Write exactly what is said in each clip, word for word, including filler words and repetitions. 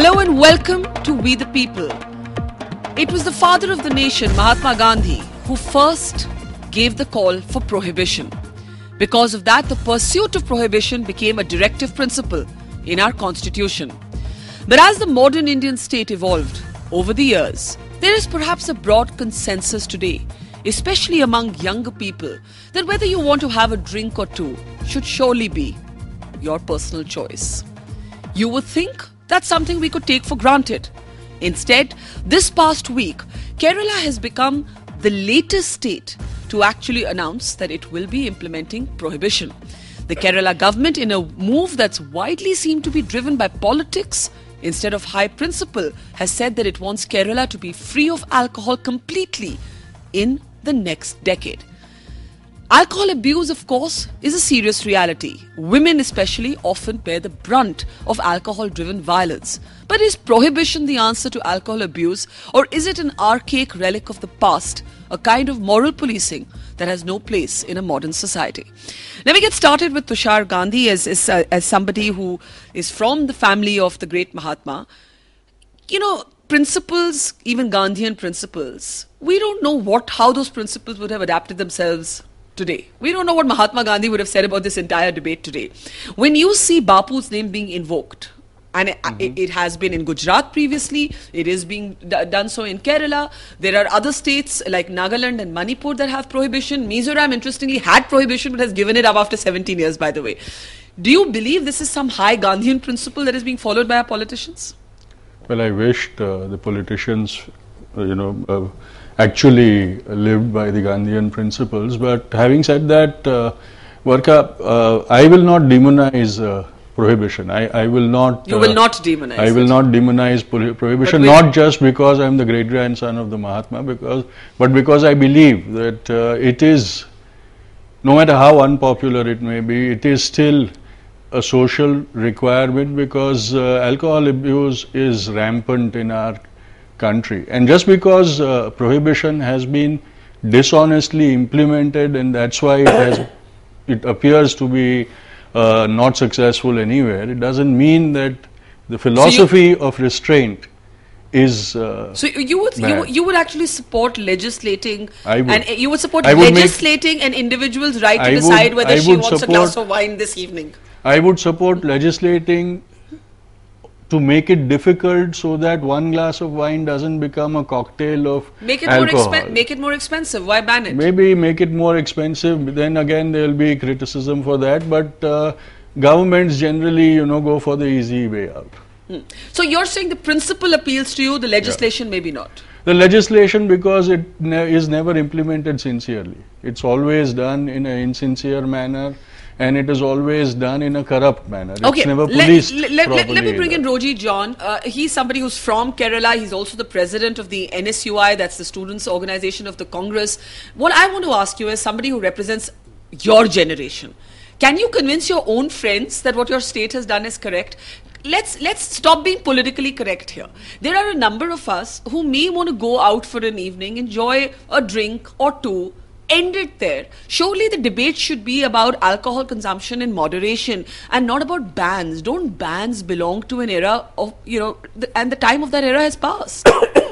Hello and welcome to We the People. It was the father of the nation, Mahatma Gandhi, who first gave the call for prohibition. Because of that, the pursuit of prohibition became a directive principle in our constitution. But as the modern Indian state evolved over the years, there is perhaps a broad consensus today, especially among younger people, that whether you want to have a drink or two should surely be your personal choice. You would think that's something we could take for granted. Instead, this past week, Kerala has become the latest state to actually announce that it will be implementing prohibition. The Kerala government, in a move that's widely seemed to be driven by politics instead of high principle, has said that it wants Kerala to be free of alcohol completely in the next decade. Alcohol abuse, of course, is a serious reality. Women especially often bear the brunt of alcohol-driven violence. But is prohibition the answer to alcohol abuse, or is it an archaic relic of the past, a kind of moral policing that has no place in a modern society? Let me get started with Tushar Gandhi as, as, uh, as somebody who is from the family of the great Mahatma. You know, principles, even Gandhian principles, we don't know what how those principles would have adapted themselves today. We don't know what Mahatma Gandhi would have said about this entire debate today. When you see Bapu's name being invoked, and mm-hmm. it, it has been in Gujarat previously, it is being d- done so in Kerala. There are other states like Nagaland and Manipur that have prohibition. Mizoram, interestingly, had prohibition but has given it up after seventeen years, by the way. Do you believe this is some high Gandhian principle that is being followed by our politicians? Well, I wished uh, the politicians, uh, you know, uh, actually lived by the Gandhian principles. But having said that, uh, Varka, uh, I will not demonize uh, prohibition. I, I will not. You uh, will not demonize. I will it. not demonize pro- prohibition. Not just because I am the great grandson of the Mahatma, because, but because I believe that uh, it is, no matter how unpopular it may be, it is still a social requirement, because uh, alcohol abuse is rampant in our country. And just because uh, prohibition has been dishonestly implemented, and that's why it has, it appears to be uh, not successful anywhere, it doesn't mean that the philosophy so of restraint is uh, so you would you, you would actually support legislating I would. and you would support I would legislating an individual's right to I decide would, whether I she wants support, a glass of wine this evening. I would support legislating to make it difficult so that one glass of wine doesn't become a cocktail of make it alcohol. more expen- make it more expensive. Why ban it? Maybe make it more expensive. Then again, there will be criticism for that. But uh, governments generally, you know, go for the easy way out. Hmm. So you're saying the principle appeals to you, the legislation yeah. maybe not. The legislation, because it ne- is never implemented sincerely. It's always done in an insincere manner. And it is always done in a corrupt manner. Okay. It's never policed let, let, let, let me bring either. in Roji John. Uh, he's somebody who's from Kerala. He's also the president of the N S U I, that's the Students' Organization of the Congress. What I want to ask you as somebody who represents your generation, can you convince your own friends that what your state has done is correct? Let's let's stop being politically correct here. There are a number of us who may want to go out for an evening, enjoy a drink or two, end it there. Surely the debate should be about alcohol consumption in moderation and not about bans. Don't bans belong to an era of, you know, the, and the time of that era has passed.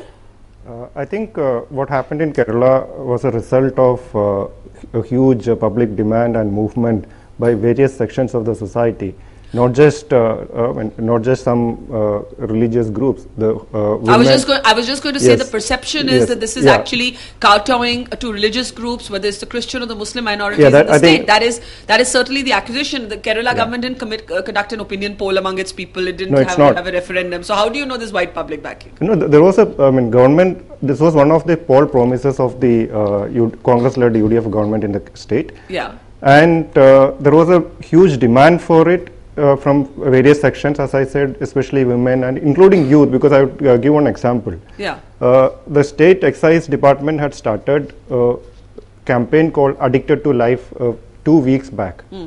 uh, I think uh, what happened in Kerala was a result of uh, a huge uh, public demand and movement by various sections of the society. Not just, uh, uh, not just some uh, religious groups. The uh, I was just going. I was just going to say yes. the perception is yes. that this is yeah. actually kowtowing to religious groups, whether it's the Christian or the Muslim minorities yeah, that, in the I state. Think That is that is certainly the accusation. The Kerala yeah. government didn't commit, uh, conduct an opinion poll among its people. It didn't no, have, not. have a referendum. So how do you know this white public backing? You know, th- there was a. I mean, government. This was one of the poll promises of the uh, U- Congress-led U D F government in the state. Yeah. And uh, there was a huge demand for it. Uh, from various sections, as I said, especially women and including youth, because I would uh, give one example. Yeah. Uh, the state excise department had started a campaign called Addicted to Life uh, two weeks back. Mm.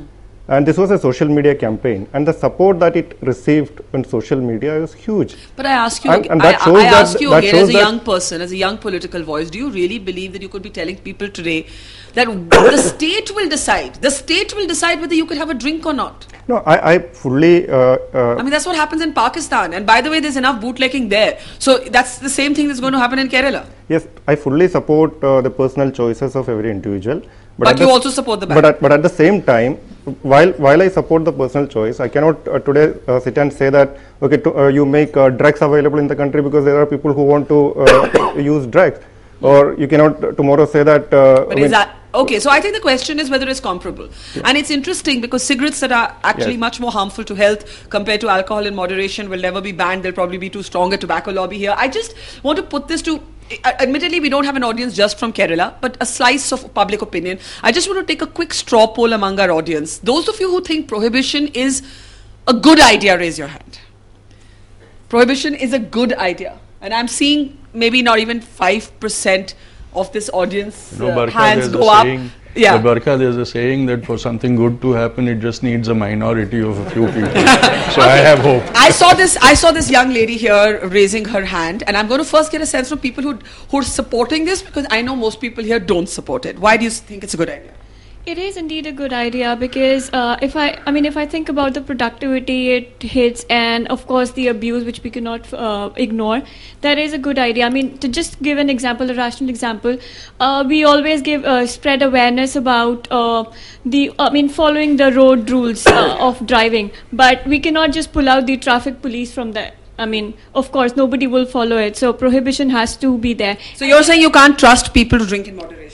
And this was a social media campaign, and the support that it received on social media is huge. But I ask you, And- and I, that shows I that- ask you that again, as shows a that- young person, as a young political voice, do you really believe that you could be telling people today that the state will decide, the state will decide whether you could have a drink or not? No, I, I fully. Uh, uh, I mean, that's what happens in Pakistan. And by the way, there's enough bootlegging there. So that's the same thing that's going to happen in Kerala. yes, I fully support uh, the personal choices of every individual. But at you the- also support the ban. But at, but at the same time, while while I support the personal choice, I cannot uh, today uh, sit and say that okay, to, uh, you make uh, drugs available in the country because there are people who want to uh, use drugs, or you cannot uh, tomorrow say that. Uh, But I is mean- that okay? So I think the question is whether it's comparable, and it's interesting because cigarettes that are actually Yes. much more harmful to health compared to alcohol in moderation will never be banned. There'll probably be too strong a tobacco lobby here. I just want to put this to. uh, Admittedly, we don't have an audience just from Kerala, but a slice of public opinion. I just want to take a quick straw poll among our audience. Those of you who think prohibition is a good idea, raise your hand. Prohibition is a good idea, and I'm seeing maybe not even five percent of this audience You know, uh, Barkha, hands there's go a up. saying, Yeah. the Barkha, there's a saying that for something good to happen, it just needs a minority of a few people. So I have hope. I saw this. I saw this young lady here raising her hand, and I'm going to first get a sense from people who who are supporting this because I know most people here don't support it. Why do you think it's a good idea? It is indeed a good idea because uh, if I, I mean, if I think about the productivity it hits and of course the abuse which we cannot uh, ignore, that is a good idea. I mean, to just give an example, a rational example, uh, we always give uh, spread awareness about uh, the, I mean, following the road rules uh, of driving, but we cannot just pull out the traffic police from that. I mean, of course, nobody will follow it, so prohibition has to be there. So you're saying you can't trust people to drink in moderation?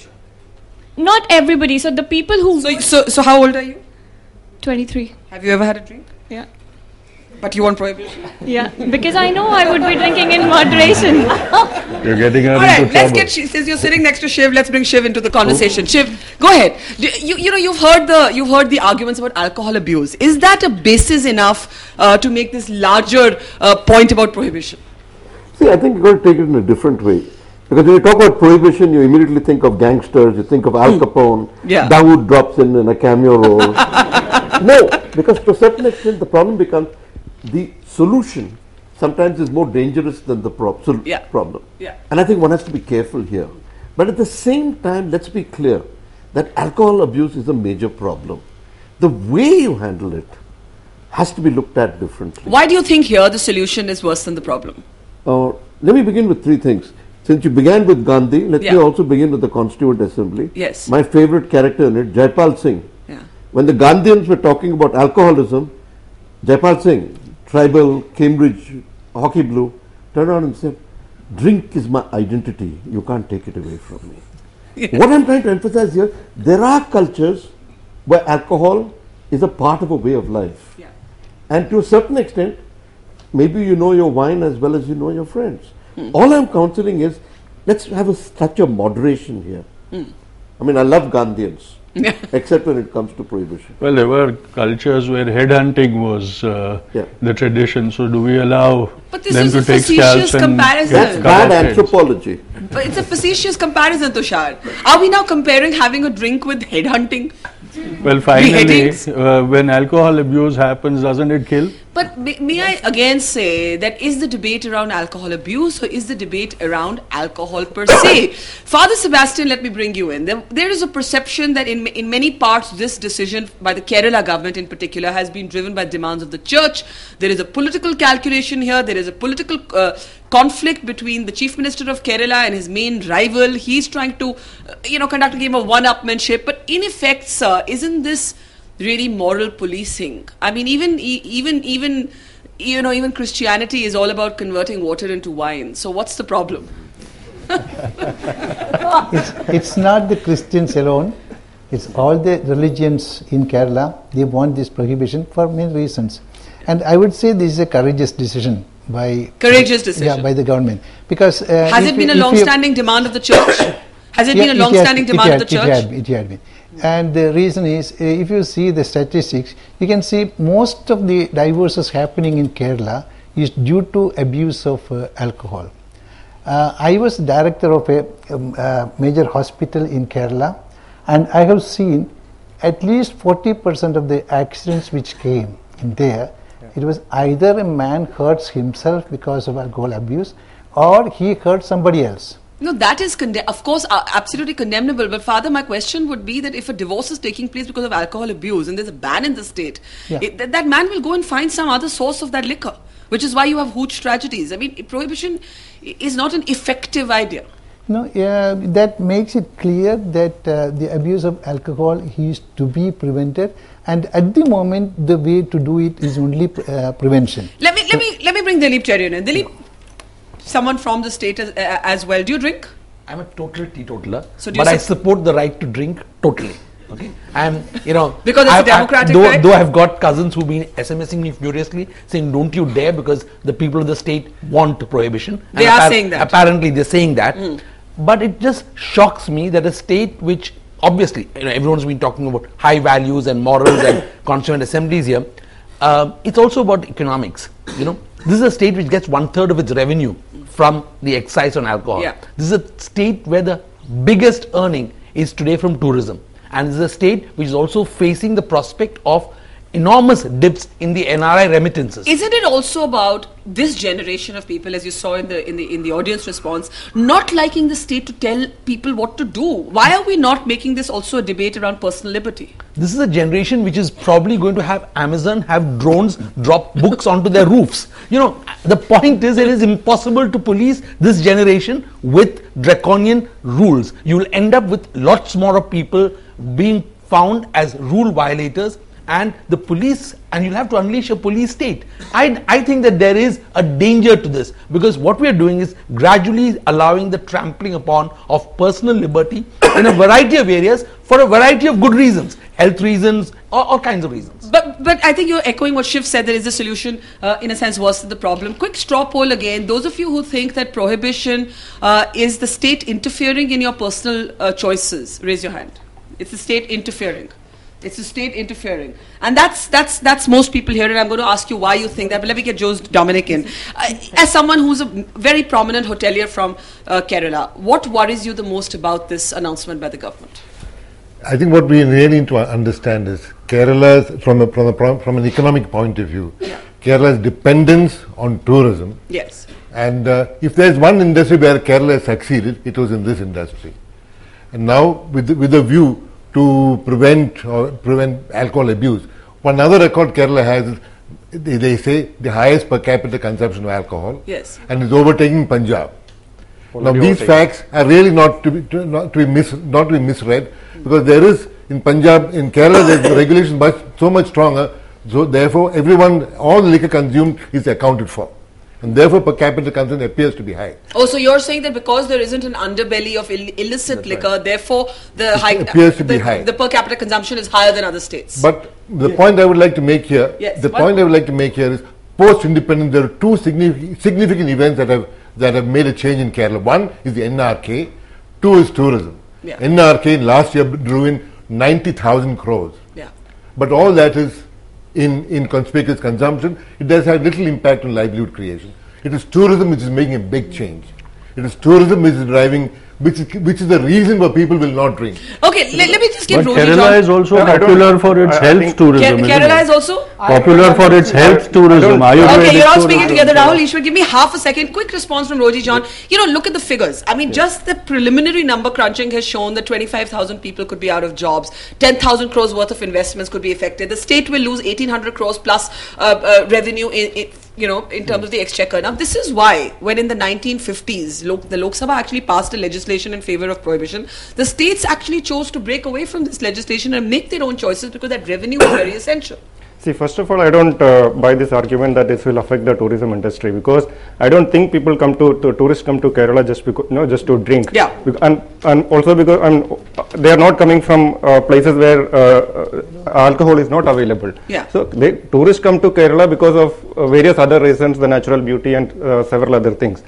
Not everybody. So the people who So so so how old are you? twenty-three. Have you ever had a drink? Yeah. But you want prohibition? Yeah, because I know I would be drinking in moderation. You're getting her All into right, let's trouble. get Shiv. Since you're sitting next to Shiv, let's bring Shiv into the conversation. Shiv, go ahead. Do, you you know you've heard the you've heard the arguments about alcohol abuse. Is that a basis enough uh, to make this larger uh, point about prohibition? See, I think you've got to take it in a different way. Because when you talk about prohibition, you immediately think of gangsters, you think of Al Capone, Yeah. Dawood drops in in a cameo role. No, because to a certain extent the problem becomes the solution sometimes is more dangerous than the prob- sol- Yeah. problem. Yeah. And I think one has to be careful here. But at the same time, let's be clear that alcohol abuse is a major problem. The way you handle it has to be looked at differently. Why do you think here the solution is worse than the problem? Uh, let me begin with three things. Since you began with Gandhi, let Yeah. me also begin with the Constituent Assembly. Yes. My favorite character in it, Jaipal Singh. Yeah. When the Gandhians were talking about alcoholism, Jaipal Singh, tribal, Cambridge, hockey blue, turned around and said, drink is my identity, you can't take it away from me. Yeah. What I'm trying to emphasize here, there are cultures where alcohol is a part of a way of life. Yeah. And to a certain extent, maybe you know your wine as well as you know your friends. All I'm counseling is, let's have a touch of moderation here. I mean, I love Gandhians, except when it comes to prohibition. Well, there were cultures where headhunting was uh, Yeah. the tradition. So do we allow But this them is to a take facetious scalps and comparison. get That's cut bad off heads? anthropology. But it's a facetious comparison, Tushar. Are we now comparing having a drink with headhunting? Well, finally, Beheadings? uh, when alcohol abuse happens, doesn't it kill? But may, may I again say that is the debate around alcohol abuse or is the debate around alcohol per se? Father Sebastian, let me bring you in. There, there is a perception that in, in many parts this decision by the Kerala government in particular has been driven by demands of the church. There is a political calculation here. There is a political uh, conflict between the Chief Minister of Kerala and his main rival. He's trying to, uh, you know, conduct a game of one-upmanship. But in effect, sir, isn't this really moral policing? I mean, even e- even even you know, even Christianity is all about converting water into wine. So what's the problem? It's, it's not the Christians alone. It's all the religions in Kerala. They want this prohibition for many reasons. And I would say this is a courageous decision by Courageous decision. Yeah, by the government. Because uh, Has if it been you- a if you- long-standing demand of the church? Has it Yeah, been a it long-standing has- demand it of the had- church? It had, it had been. And the reason is, uh, if you see the statistics, you can see most of the divorces happening in Kerala is due to abuse of uh, alcohol. Uh, I was director of a um, uh, major hospital in Kerala, and I have seen at least forty percent of the accidents which came in there, yeah. it was either a man hurts himself because of alcohol abuse or he hurt somebody else. No, that is, conde- of course, uh, absolutely condemnable. But Father, my question would be that if a divorce is taking place because of alcohol abuse and there's a ban in the state, yeah. it, th- that man will go and find some other source of that liquor, which is why you have huge tragedies. I mean, prohibition is not an effective idea. No, uh, that makes it clear that uh, the abuse of alcohol is to be prevented, and at the moment the way to do it is only pre- uh, prevention. Let me let me let me bring Dilip Cherian in. Dilip, someone from the state as, uh, as well. Do you drink? I'm a total teetotaler, so but I support the right to drink totally. Okay, and you know because it's I've, a democratic I've, though, right. Though I've got cousins who've been SMSing me furiously, saying "Don't you dare," because the people of the state want prohibition. They and are appar- saying that. Apparently, they're saying that. Mm. But it just shocks me that a state which obviously, you know, everyone's been talking about high values and morals and constituent assemblies here. Uh, it's also about economics. You know, this is a state which gets one third of its revenue from the excise on alcohol. Yeah. This is a state where the biggest earning is today from tourism, and this is a state which is also facing the prospect of enormous dips in the N R I remittances. Isn't it also about this generation of people, as you saw in the in the in the audience response, not liking the state to tell people what to do? Why are we not making this also a debate around personal liberty? This is a generation which is probably going to have Amazon have drones drop books onto their roofs. You know, the point is it is impossible to police this generation with draconian rules. You will end up with lots more of people being found as rule violators, and the police, and you'll have to unleash a police state. I, I think that there is a danger to this, because what we are doing is gradually allowing the trampling upon of personal liberty in a variety of areas for a variety of good reasons, health reasons, or all kinds of reasons. But but I think you're echoing what Shiv said, there is a solution, uh, in a sense, worse than the problem. Quick straw poll again. Those of you who think that prohibition uh, is the state interfering in your personal uh, choices, raise your hand. It's the state interfering. It's the state interfering, and that's that's that's most people here. And I'm going to ask you why you think that. But let me get Joe's Dominic in. Uh, as someone who's a very prominent hotelier from uh, Kerala, what worries you the most about this announcement by the government? I think what we really need to understand is Kerala's, from a, from a, from an economic point of view, Yeah. Kerala's dependence on tourism. Yes. And uh, if there's one industry where Kerala has succeeded, it was in this industry. And now, with the, with a view to prevent or prevent alcohol abuse, one other record Kerala has is they, they say the highest per capita consumption of alcohol. Yes. And is overtaking Punjab. Now Already these overtaken. facts are really not to be to, not to be mis, not to be misread, because there is in Punjab, in Kerala, the regulation much so much stronger. So therefore, everyone, all the liquor consumed is accounted for, and therefore per capita consumption appears to be high. Oh, so you're saying that because there isn't an underbelly of Ill- illicit That's liquor, right. therefore the high appears to be the, high. the per capita consumption is higher than other states. But the point I would like to make here, Yes, the one point more. I would like to make here is post-independence. There are two significant significant events that have that have made a change in Kerala. One is the N R K, two is tourism. Yeah. N R K last year drew in ninety thousand crores. Yeah. But all that is in, in conspicuous consumption. It does have little impact on livelihood creation. It is tourism which is making a big change. It is tourism which is driving, which is, which is the reason why people will not drink. Okay, let, let me just get But Rohit Kerala John. is also No, I don't- popular for its I- I health think- tourism. Ke- isn't Kerala it? is also. Popular for its health tourism. Ayurvedic Okay, you're all tourism. speaking together. Rahul, Ishwar, give me half a second. Quick response from Roji John. You know, look at the figures. I mean, just the preliminary number crunching has shown that twenty-five thousand people could be out of jobs. ten thousand crores worth of investments could be affected. The state will lose eighteen hundred crores plus uh, uh, revenue in, in, you know, in terms of the exchequer. Now, this is why when in the nineteen fifties, Lok, the Lok Sabha actually passed a legislation in favor of prohibition, the states actually chose to break away from this legislation and make their own choices because that revenue is very essential. See, first of all, I don't uh, buy this argument that this will affect the tourism industry, because I don't think people come to, to tourists come to Kerala just because, you know, just to drink. Yeah. Bec- And and also because um, they are not coming from uh, places where uh, uh, alcohol is not available. Yeah. So they, tourists come to Kerala because of uh, various other reasons, the natural beauty and uh, several other things.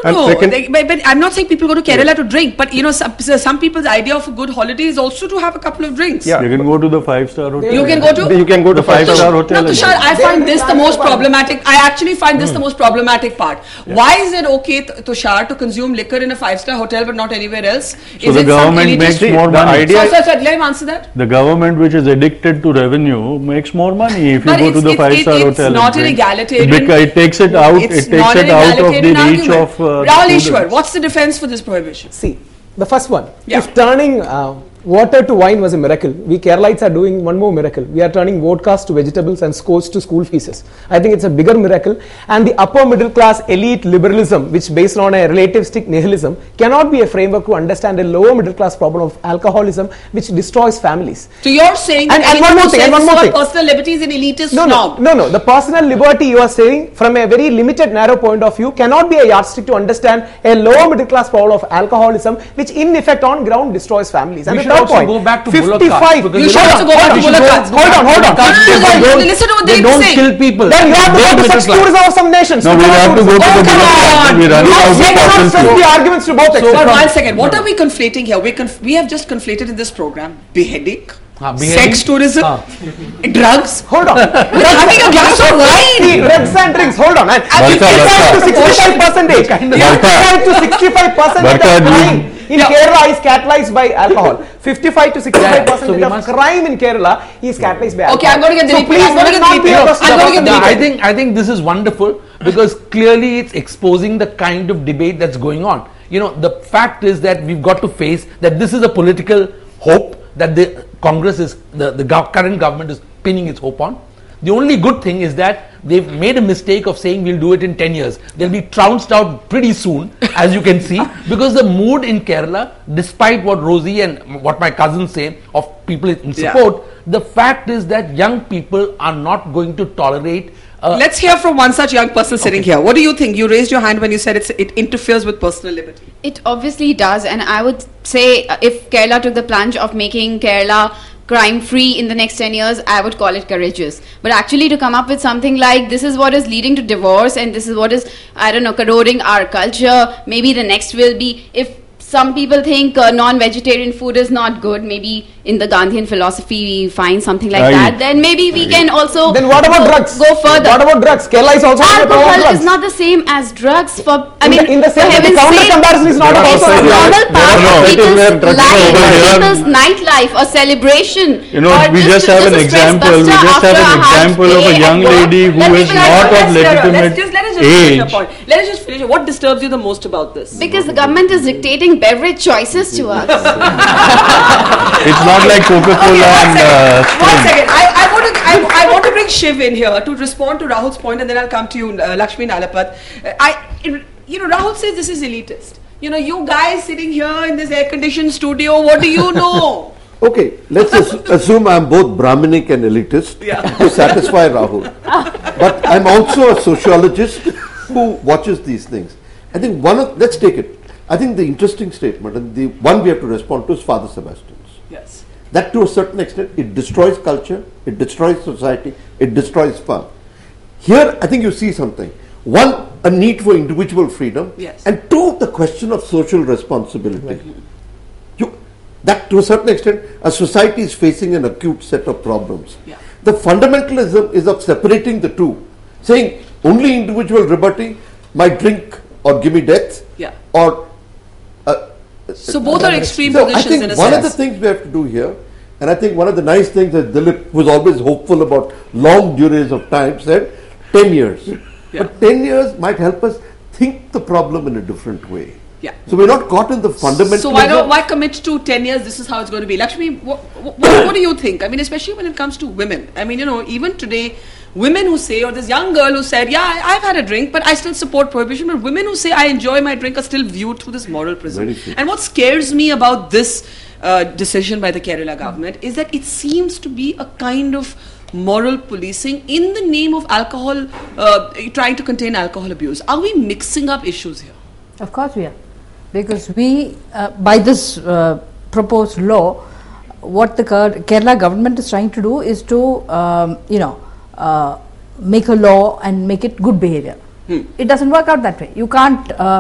And no. second- They, but, but I'm not saying people go to Kerala to drink, but you know, some, some people's idea of a good holiday is also to have a couple of drinks. Yeah. You can go to the five-star hotel. You can go to. You can go to the five-star No, hotel. and Tushar, go. I find this the most problematic. I actually find this the most problematic part. Why is it okay, T- Tushar, to consume liquor in a five-star hotel but not anywhere else? So Is the it some government elitist- makes See, more the money. idea- So, so, so, let him answer that. The government, which is addicted to revenue, makes more money if you But go it's- to the it's- five-star it's hotel. and not an drink. egalitarian- Because it takes it out. It's It not takes an it out of the egalitarian reach argument. of. Uh, the Rahul students. Ishwar, what's the defense for this prohibition? See, the first one, Yeah. if turning uh, water to wine was a miracle, we Keralites are doing one more miracle. We are turning vodkas to vegetables and scores to school fees. I think it's a bigger miracle. And the upper middle class elite liberalism, which based on a relativistic nihilism, cannot be a framework to understand a lower middle class problem of alcoholism, which destroys families. So you're saying And- that and one anyone more who thing, says and one this more about thing. personal liberties and elitist No, snob. no, no, no. The personal liberty you are saying from a very limited, narrow point of view cannot be a yardstick to understand a lower middle class problem of alcoholism, which in effect on ground destroys families. And We the should third also point, go back to fifty-five. Bullock carts, because You they should don't- also go back to we should Bullock go- carts. go Hold back on, to hold on. Bullock carts. No, no, no, They no, don't- listen to what they they're don't saying. kill people. Then we have to They go don't to middle sex class. tourism of some nations. No, we have to go to Oh, the come Bullock. on. We're running You out of cannot options. Switch here. the arguments to both But extremes. one second, what are we conflating here? We conf- we have just conflated in this program beheading, Ah, beheading. sex tourism, Ah. drugs. Hold on. We're having a glass of See, wine. drugs and drinks. Hold on. And Barka, fifty-five to Barka. sixty-five percentage. fifty-five to sixty-five percent Barka, of crime in Yeah. Kerala is catalyzed by alcohol. fifty-five to sixty-five Yeah, so we percent of must- crime in Kerala is catalyzed by alcohol. Okay, I'm going to get So deleted. please, I'm going to let get it not be a deleted. question I'm going to about get No, deleted. I think I think this is wonderful because clearly it's exposing the kind of debate that's going on. You know, the fact is that we've got to face that this is a political hope that the Congress is the the gov- current government is pinning its hope on. The only good thing is that they've made a mistake of saying we'll do it in ten years. They'll be trounced out pretty soon, as you can see, because the mood in Kerala, despite what Rosie and what my cousins say of people in Yeah. support, the fact is that young people are not going to tolerate. Uh, Let's hear from one such young person sitting here. What do you think? You raised your hand when you said it's, it interferes with personal liberty. It obviously does, and I would say uh, if Kerala took the plunge of making Kerala crime free in the next ten years, I would call it courageous. But actually to come up with something like this is what is leading to divorce and this is what is, I don't know, corroding our culture, maybe the next will be, if some people think uh, non-vegetarian food is not good, maybe in the Gandhian philosophy we find something like Aye. that, then maybe we can also Then what about go, drugs? go further. What about drugs? Kerala is also on the problem of Alcohol drugs. is not the same as drugs for, I In mean, the- in the for same way, the heaven's counter sake, comparison is not There are it's also a areas- normal there part are of no- people's where drugs are life, over here. people's nightlife or celebration. You know, or we just to- have to an stress example. We buster just have after an a hard example of a day young at work. lady who Let is people- not let's of hear her. legitimate Let's just, let us just finish your age. point. Let us just finish it. What disturbs you the most about this? Because the government is dictating beverage choices to us. It's not like Coca-Cola Okay, and one uh, second. One Sprite. second. I, I want to I, I want to bring Shiv in here to respond to Rahul's point, and then I'll come to you, uh, Lakshmi Nalapat. Uh, I, you know, Rahul says this is elitist. You know, you guys sitting here in this air-conditioned studio, what do you know? Okay, let's assu- assume I'm both Brahminic and elitist Yeah. to satisfy Rahul. But I'm also a sociologist who watches these things. I think one of, let's take it. I think the interesting statement and the one we have to respond to is Father Sebastian's. Yes. That to a certain extent, it destroys culture, it destroys society, it destroys fun. Here, I think you see something. One, a need for individual freedom. Yes. And two, the question of social responsibility. You, that to a certain extent, a society is facing an acute set of problems. Yeah. The fundamentalism is of separating the two, saying only individual liberty might drink or give me death, Yeah. or uh, So both are extreme so I positions think in a one sense. of the things we have to do here, and I think one of the nice things that Dilip was always hopeful about long durations of time, said ten years. Yeah. But ten years might help us think the problem in a different way. Yeah. So we're not caught in the fundamental. So why don't why commit to ten years? This is how it's going to be. Lakshmi, what, what, what do you think? I mean, especially when it comes to women. I mean, you know, even today, women who say, or this young girl who said, yeah, I, I've had a drink, but I still support prohibition. But women who say, I enjoy my drink, are still viewed through this moral prism. Very true. And what scares me about this uh, decision by the Kerala government is that it seems to be a kind of moral policing in the name of alcohol, uh, trying to contain alcohol abuse. Are we mixing up issues here? Of course we are. Because we, uh, by this uh, proposed law, what the Ker- Kerala government is trying to do is to, um, you know, uh, make a law and make it good behavior. Hmm. It doesn't work out that way. You can't, uh,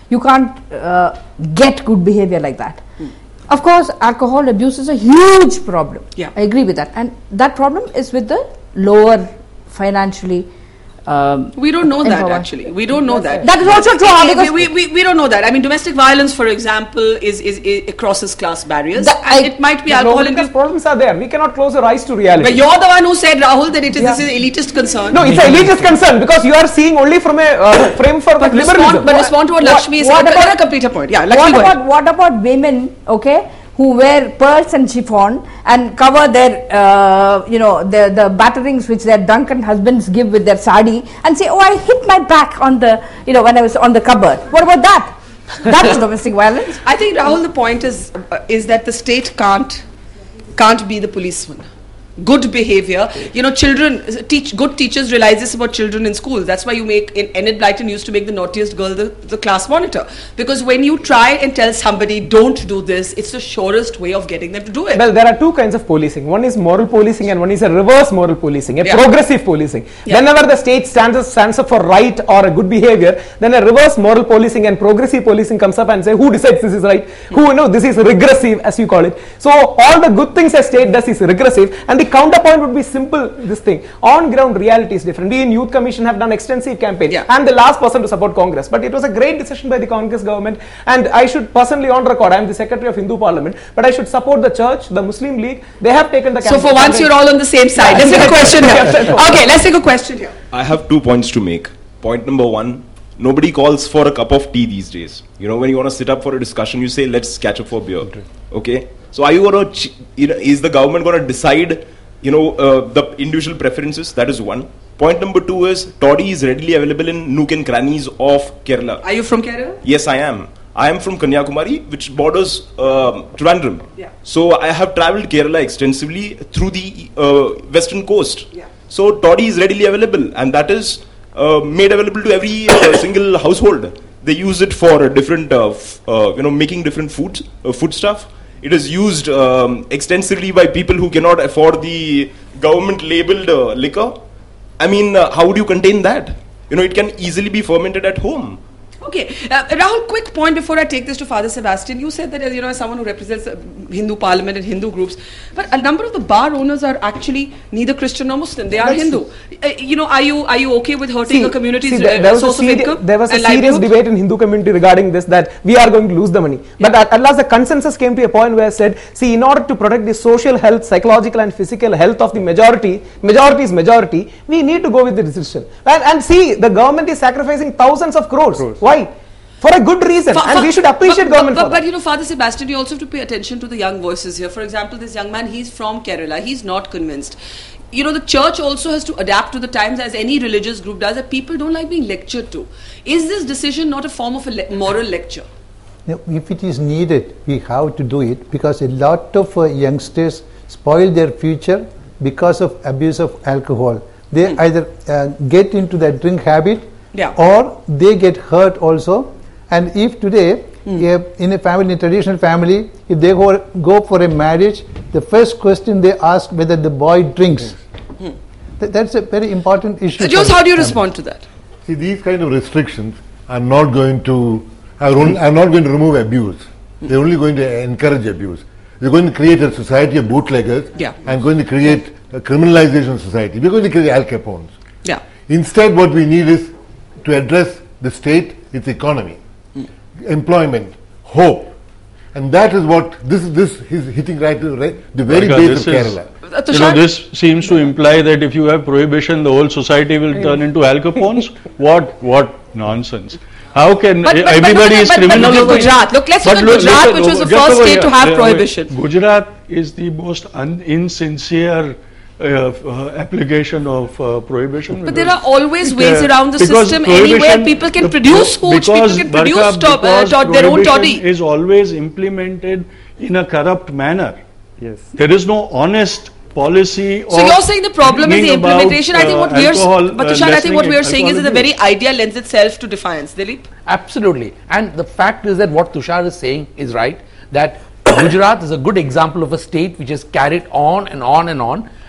You can't uh, get good behavior like that. Mm. Of course, alcohol abuse is a huge problem. Yeah. I agree with that. And that problem is with the lower financially. Um, we don't know that actually. We don't know that. That is also true. We, we, we, we don't know that. I mean, domestic violence, for example, is is, is crosses class barriers. The, and I, it might be alcohol. Because problems are there. We cannot close our eyes to reality. But you're the one who said, Rahul, that it is yeah. this is elitist concern. No, it's an elitist concern because you are seeing only from a uh, frame for but the respond, liberalism. But respond to what, what Lakshmi said. What about, complete a point? Yeah, Lakshmi, what about what about women? Okay. Who wear pearls and chiffon and cover their, uh, you know, the the batterings which their drunken husbands give with their sari and say, oh, I hit my back on the, you know, when I was on the cupboard. What about that? That's domestic violence. I think, Rahul, the point is uh, is that the state can't can't be the policeman. Good behavior, you know, children teach. Good teachers realize this about children in school. That's why you make in Enid Blyton used to make the naughtiest girl the, the class monitor, because when you try and tell somebody don't do this, it's the surest way of getting them to do it. Well, there are two kinds of policing. One is moral policing, and one is a reverse moral policing, a yeah. progressive policing. Yeah. Whenever the state stands up, stands up for right or a good behavior, then a reverse moral policing and progressive policing comes up and say who decides this is right, mm-hmm. who no this is regressive as you call it. So all the good things a state does is regressive, and the counterpoint would be simple, this thing. On ground reality is different. We in Youth Commission have done extensive campaign. Yeah. I'm the last person to support Congress, but it was a great decision by the Congress government, and I should personally on record, I'm the Secretary of Hindu Parliament, but I should support the church, the Muslim League. They have taken the campaign. So for once you're all on the same side. Let's take a question here. Okay, let's take a question here. I have two points to make. Point number one, nobody calls for a cup of tea these days. You know, when you want to sit up for a discussion, you say, let's catch up for beer. Okay? So are you going to, you know, is the government going to decide you know, uh, the individual preferences? That is one. Point number two is toddy is readily available in nook and crannies of Kerala. Are you from Kerala? Yes, I am. I am from Kanyakumari, which borders uh, Trivandrum. Yeah. So I have travelled Kerala extensively through the uh, western coast. Yeah. So toddy is readily available, and that is uh, made available to every uh, single household. They use it for different, uh, f- uh, you know, making different foods, uh, food stuff. It is used um, extensively by people who cannot afford the government-labeled uh, liquor. I mean, uh, how would you contain that? You know, it can easily be fermented at home. Okay, uh, Rahul, quick point before I take this to Father Sebastian. You said that as you know, as someone who represents uh, Hindu Parliament and Hindu groups, but a number of the bar owners are actually neither Christian nor Muslim. They are That's Hindu. Uh, you know, are you are you okay with hurting the community's see, there, there uh, source seri- of income? There was a serious livelihood? debate in Hindu community regarding this, that we are going to lose the money. But yeah. at, at last the consensus came to a point where I said, see, in order to protect the social health, psychological and physical health of the majority, majority is majority, we need to go with the decision. And, and see, the government is sacrificing thousands of crores. crores. Why? For a good reason, for, and for, we should appreciate but, government but, for but, that. But you know, Father Sebastian, you also have to pay attention to the young voices here. For example, this young man, he's from Kerala. He's not convinced. You know, the church also has to adapt to the times, as any religious group does, that people don't like being lectured to. Is this decision not a form of a le- moral lecture? Now, if it is needed, we have to do it, because a lot of uh, youngsters spoil their future because of abuse of alcohol. They mm. either uh, get into the drink habit, yeah. or they get hurt also. And if today, mm. if in a family, in a traditional family, if they go, go for a marriage, the first question they ask whether the boy drinks. Mm. Th- that's a very important issue. So Jose, how do you respond to that? See, these kind of restrictions are not going to are, only, are not going to remove abuse. Mm. They're only going to encourage abuse. They're going to create a society of bootleggers, yeah. and going to create a criminalization society. We're going to create Al Capones. Yeah. Instead, what we need is to address the state, its economy, mm. employment, hope, and that is what this this is hitting right to right, the very Marga, base of Kerala. Is, you know, this seems to imply that if you have prohibition, the whole society will turn into Al Capones. what what nonsense! How can but, but, everybody but, but, is but, criminal? But look at Gujarat. Look, let's look at Gujarat, which was the first state to have prohibition. Gujarat is the most un- insincere uh, uh, application of uh, prohibition. But there are always ways uh, around the system anywhere people can produce hooch, people can produce top, uh, top, their own toddy. Is always implemented in a corrupt manner. Yes. There is no honest policy. So you're saying the problem is the implementation. About, I think what uh, we are, but Tushar, I think what we are saying is that the very idea lends itself to defiance. Dilip? Absolutely. And the fact is that what Tushar is saying is right, that Gujarat is a good example of a state which has carried on and on and on.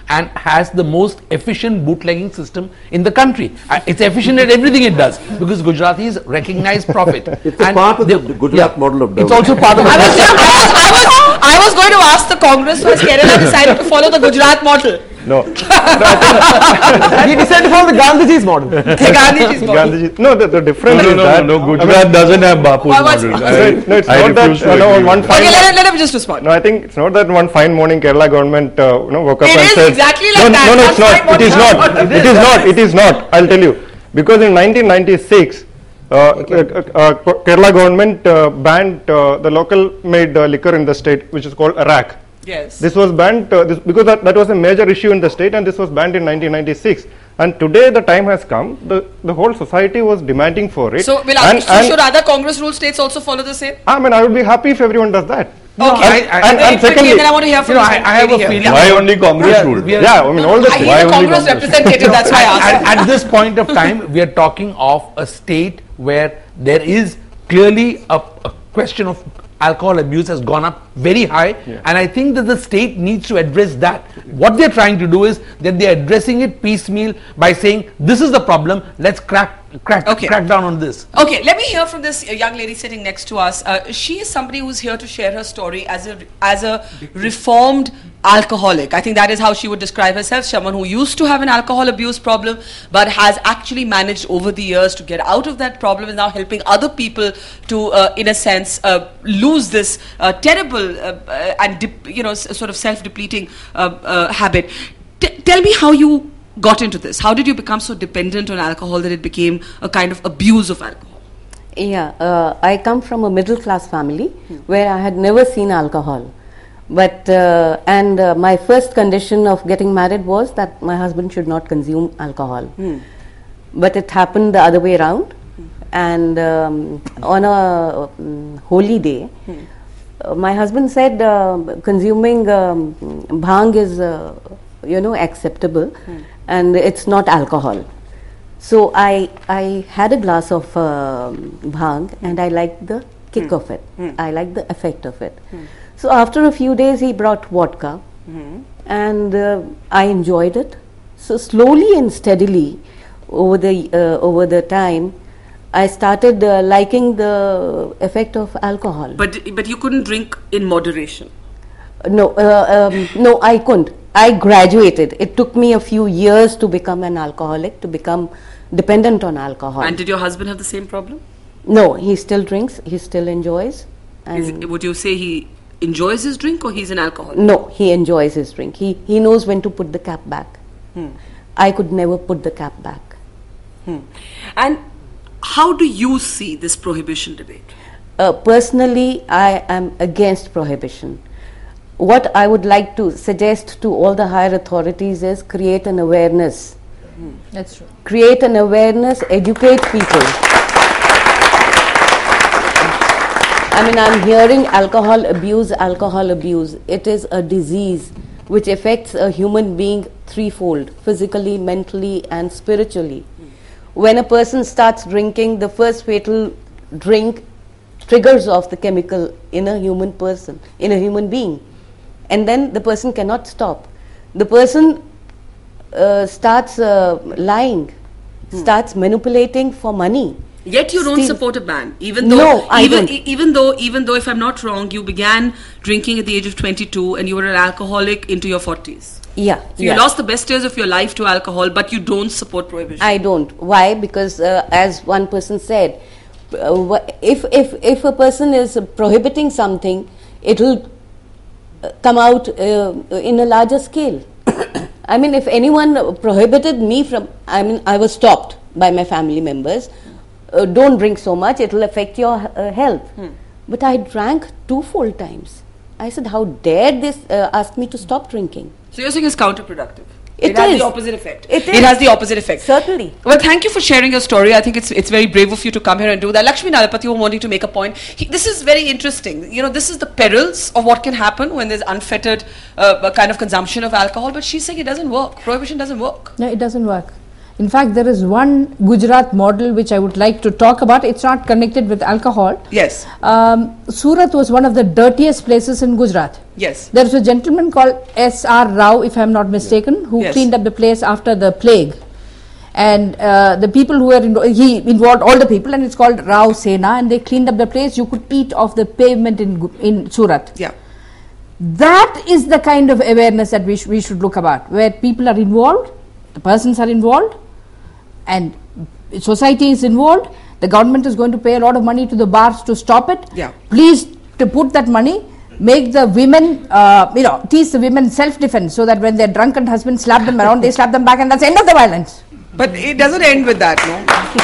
and has the most efficient bootlegging system in the country. Uh, it's efficient at everything it does because Gujaratis recognize profit. It's a and part of they, the Gujarat yeah, model of it's development. also part of I was, the I, was, I was going to ask the Congress why Kerala decided to follow the Gujarat model. No. He decided to follow the Gandhiji's model. The Gandhiji's model. Gandhiji, no, the, the difference No, is no, that no, no, Gujarat doesn't have Bapu's Why was- model. No, I, no, it's I not that refuse to uh, no, agree one with fine. Okay, let, let him just respond. No, I think it's not that one fine morning Kerala government uh, you know woke up It and is said exactly no, like that. no, no, One it's not. fine It is morning. not. It is not. It is not. I'll tell you because in nineteen ninety-six. Uh, uh, uh, Kerala government uh, banned uh, the local made uh, liquor in the state, which is called Arak. Yes. This was banned uh, this, because that, that was a major issue in the state, and this was banned in nineteen ninety-six. And today the time has come. The the whole society was demanding for it. So, will and, so and should other Congress rule states also follow the same? I mean, I would be happy if everyone does that. Okay. And, I- and, Very and quickly, secondly, and then I want to hear from you know, you. I, I have a Here. feeling. Why only Congress We are- rule? we are- yeah, I mean, all the I things. hear Why the only Congress Congress? representative, that's why I asked. at, at this point of time, we are talking of a state where there is clearly a, a question of alcohol abuse has gone up very high, and I think that the state needs to address that. What they're trying to do is that they're addressing it piecemeal by saying this is the problem, let's crack crack Okay. crack down on this. Okay, let me hear from this uh, young lady sitting next to us. Uh, she is somebody who's here to share her story as a as a reformed alcoholic. I think that is how she would describe herself. Someone who used to have an alcohol abuse problem, but has actually managed over the years to get out of that problem, and now helping other people to, uh, in a sense, uh, lose this uh, terrible uh, uh, and dep- you know s- sort of self-depleting uh, uh, habit. T- tell me how you got into this. How did you become so dependent on alcohol that it became a kind of abuse of alcohol? Yeah, uh, I come from a middle class family where I had never seen alcohol. But, uh, and uh, my first condition of getting married was that my husband should not consume alcohol. Hmm. But it happened the other way around. And um, on a um, holy day, uh, my husband said uh, consuming um, bhang is, uh, you know, acceptable and it's not alcohol. So I, I had a glass of uh, bhang and I liked the kick of it. I liked the effect of it. So after a few days he brought vodka and uh, I enjoyed it. So slowly and steadily over the, uh, over the time I started uh, liking the effect of alcohol. But but you couldn't drink in moderation. No, uh, um, no, I couldn't. I graduated. It took me a few years to become an alcoholic, to become dependent on alcohol. And did your husband have the same problem? No, he still drinks. He still enjoys. Is, And would you say he enjoys his drink or he's an alcoholic? no, he enjoys his drink. He he knows when to put the cap back. Hmm. I could never put the cap back. Hmm. And how do you see this prohibition debate? Uh, personally, I am against prohibition. What I would like to suggest to all the higher authorities is create an awareness. That's true. Create an awareness, educate people. I mean, I'm hearing alcohol abuse, alcohol abuse. It is a disease which affects a human being threefold, physically, mentally, and spiritually. When a person starts drinking, the first fatal drink triggers off the chemical in a human person, in a human being. And then the person cannot stop. The person uh, starts uh, lying, starts manipulating for money. Yet you don't Still- support a ban, even though No, I even don't. e- even though even though if I'm not wrong, you began drinking at the age of twenty-two and you were an alcoholic into your forties. Yeah, So you yeah. lost the best years of your life to alcohol, but you don't support prohibition. I don't. Why? Because uh, as one person said, uh, wha- if if if a person is prohibiting something, it will uh, come out uh, in a larger scale. I mean, if anyone prohibited me from, I mean, I was stopped by my family members. Uh, don't drink so much; it will affect your uh, health. But I drank two full times. I said, how dare this uh, ask me to stop drinking? So you're saying it's counterproductive. It has is. the opposite effect. It It is. has the opposite effect. Certainly. Well, thank you for sharing your story. I think it's it's very brave of you to come here and do that. Lakshmi Nalapati, you were wanting to make a point. He, this is very interesting. You know, this is the perils of what can happen when there's unfettered uh, kind of consumption of alcohol. But she's saying it doesn't work. Prohibition doesn't work. No, it doesn't work. In fact, there is one Gujarat model which I would like to talk about. It's not connected with alcohol. Yes. Um, Surat was one of the dirtiest places in Gujarat. Yes. There was a gentleman called S R Rao, if I am not mistaken, who Yes. cleaned up the place after the plague. And uh, the people who were, in, he involved all the people, and it's called Rao Sena, and they cleaned up the place. You could eat off the pavement in, Gu- in Surat. Yeah. That is the kind of awareness that we, sh- we should look about, where people are involved, the persons are involved, and society is involved. The government is going to pay a lot of money to the bars to stop it. Yeah. Please, to put that money, make the women, uh, you know, teach the women self-defense, so that when their drunken husbands slap them around, they slap them back, and that's the end of the violence. But it doesn't end with that, no?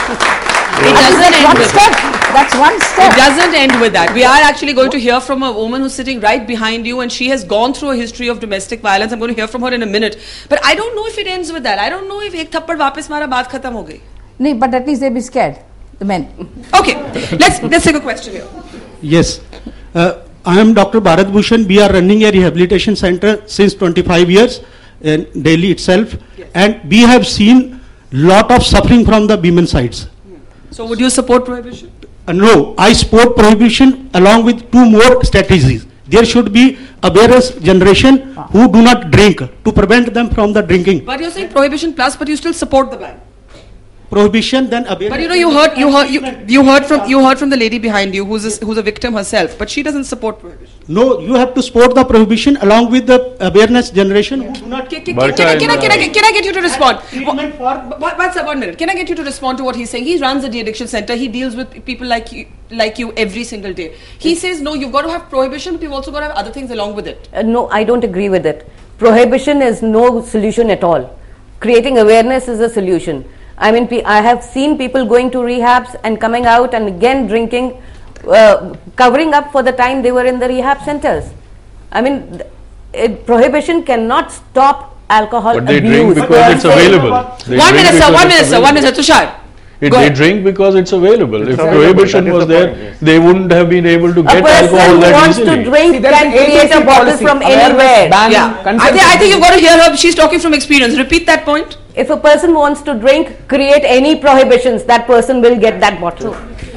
It I think doesn't that's end one with step. That's one step. It doesn't end with that. We are actually going to hear from a woman who's sitting right behind you, and she has gone through a history of domestic violence. I'm going to hear from her in a minute. But I don't know if it ends with that. I don't know if ek thappad वापस मारा बात खत्म हो गई. No, but at least they be scared, the men. Okay, let's let's take a question here. Yes. Uh, I am Doctor Bharat Bhushan. We are running a rehabilitation center since twenty-five years in Delhi itself. Yes. And we have seen lot of suffering from the women's sides. So would you support prohibition? Uh, no, I support prohibition along with two more strategies. There should be awareness generation who do not drink to prevent them from the drinking. But you're saying prohibition plus, but you still support the ban. Prohibition, then awareness. But you know, you heard, you heard, you, you heard from, you heard from the lady behind you, who's a, who's a victim herself, but she doesn't support prohibition. No, you have to support the prohibition along with the awareness generation who do not. Can, can, can, can, I, can, I, can, I, get- can I get you to respond? What, what, what's that? One minute. Can I get you to respond to what he's saying? He runs a de-addiction center. He deals with people like you, like you every single day. He says, no, you've got to have prohibition, but you've also got to have other things along with it. Uh, no, I don't agree with it. Prohibition is no solution at all. Creating awareness is a solution. I mean, pe- I have seen people going to rehabs and coming out and again drinking, uh, covering up for the time they were in the rehab centers. I mean, th- it, prohibition cannot stop alcohol But they abuse. drink because it's available. They One drink minute, sir. because One it's minute, sir. One available. minute, Tushar. It, Go they ahead. drink because it's available. It's if available. prohibition That is was the there, point, yes. they wouldn't have been able to A get person alcohol who that wants easily. to drink See, there's can an create agency a bottle policy. from Awareness, anywhere. ban, Yeah. consent. I think, I think you've got to hear her. She's talking from experience. Repeat that point. If a person wants to drink, create any prohibitions, that person will get that bottle.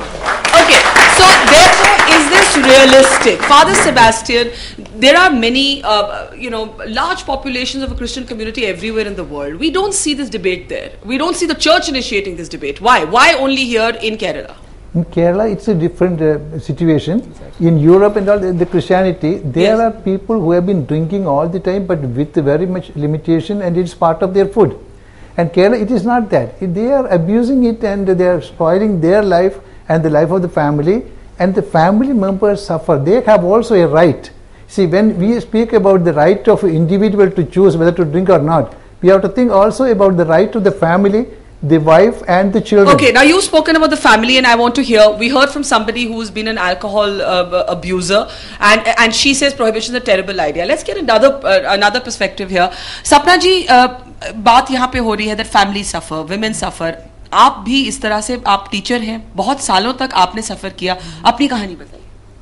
Okay, so therefore, is this realistic? Father Sebastian, there are many, uh, you know, large populations of a Christian community everywhere in the world. We don't see this debate there. We don't see the church initiating this debate. Why? Why only here in Kerala? In Kerala, it's a different uh, situation. In Europe and all the, the Christianity, there Yes. are people who have been drinking all the time, but with very much limitation, and it's part of their food. And Kerala, it is not that. It- They are abusing it, and they are spoiling their life and the life of the family, and the family members suffer. They have also a right. See, when we speak about the right of individual to choose whether to drink or not, we have to think also about the right of the family, the wife, and the children. Okay, now you've spoken about the family, and I want to hear. We heard from somebody who's been an alcohol uh, abuser, and and she says prohibition is a terrible idea. Let's get another uh, another perspective here. Sapna ji, uh, बात यहाँ पे हो रही है that family suffer, women suffer. आप भी इस तरह से, आप टीचर हैं, बहुत सालों तक आपने सफर किया. अपनी कहानी बताइए.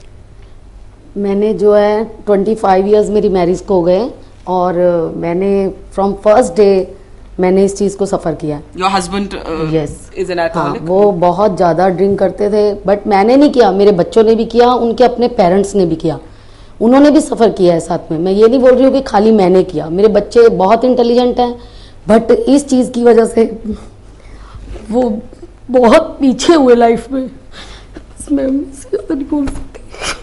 मैंने जो है पच्चीस इयर्स मेरी मैरिज को हो गए और uh, मैंने फ्रॉम फर्स्ट डे मैंने इस चीज़ को सफ़र किया. Your husband uh, Yes. is an alcoholic. हाँ, वो बहुत ज़्यादा ड्रिंक करते थे, बट मैंने नहीं किया, मेरे बच्चों ने भी किया, उनके अपने पेरेंट्स ने भी किया, उन्होंने भी सफ़र किया है साथ में. मैं ये नहीं बोल रही हूँ कि खाली मैंने किया. मेरे बच्चे बहुत इंटेलिजेंट हैं, बट इस चीज़ की वजह से वो बहुत पीछे हुए लाइफ में. इसमें इससे ज़्यादा नहीं बोल सकती.